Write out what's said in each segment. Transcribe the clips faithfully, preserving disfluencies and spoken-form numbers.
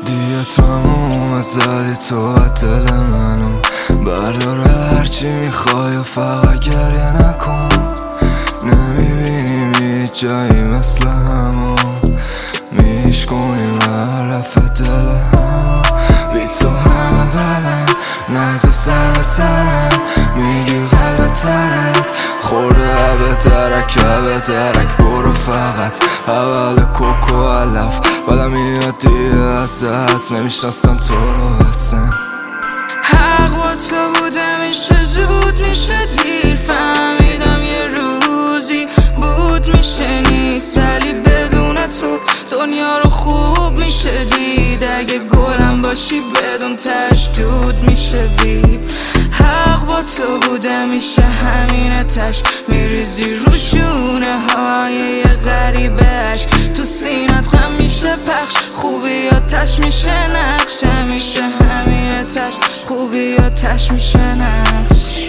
دیگه تموم زدی تو دل منو، بردار هرچی میخوای و فقط گریه نکن. نمیبینیم هیچ جایی مثل همون، میشکنیم حرف دل هم. بی تو همه بدم نزا سر به سرم، میگی قلب ترک خورده به درک به درک. برو فقط اول کوکو علف، بعدم میاد دیگه ازت نمیشناسم تو رو اصلا. حق با تو بودم میشه زود میشه دیر، فهمیدم یه روزی بود میشه نیست، ولی بدون تو دنیا رو خوب میشه دید. اگه گلم باشی بدون تش دود میشه وید. حق با تو بودم میشه همینه تش، میریزی رو شونه های یه غریبش، تو سینت غم میشه پخش، خوبی یا تش میشه نقش. همیشه همینه تش، خوبی یا تش میشه نقش.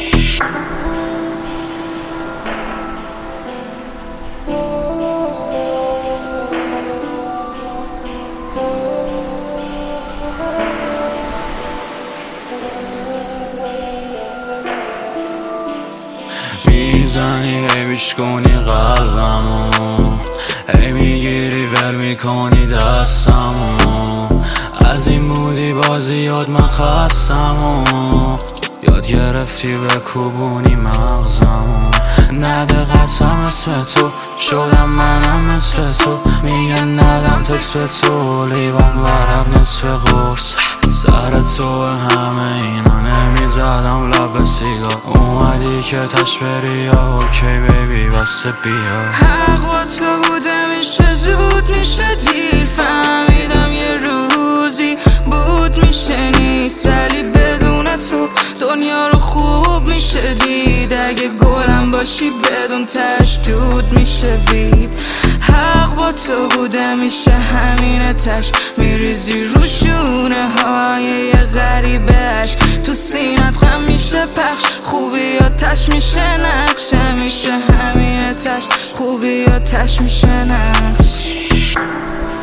میزنی هی بیشکنی قلبمو، هی میگیری ول میکنی دستمو. از این بودی بازی یاد من خستمو، یاد گرفتی به کوبونی مغزمو. نده قسم اسم تو شدم منم مثل تو، میگن ندم تکس به تو لیوان ورق نصف قرص. سر تو همه اینا نمیزدم لب سیگار، اومدی که تش بری یا اوکی بیبی بس بیا. حق با تو بودم میشه زود میشه دیر، فهمیدم یه روزی بود میشه نیست، ولی بدون تو دنیا رو خوب میشه دید. اگه گلم باشی بدون تش دود میشه وید. حق با تو بودم میشه همینه تش، میریزی رو شونه های یه غریبش، تو سینت غم میشه پخش، خوبی یا تش میشه نقش. همیشه همینه تش، خوبی یا تش میشه نقش.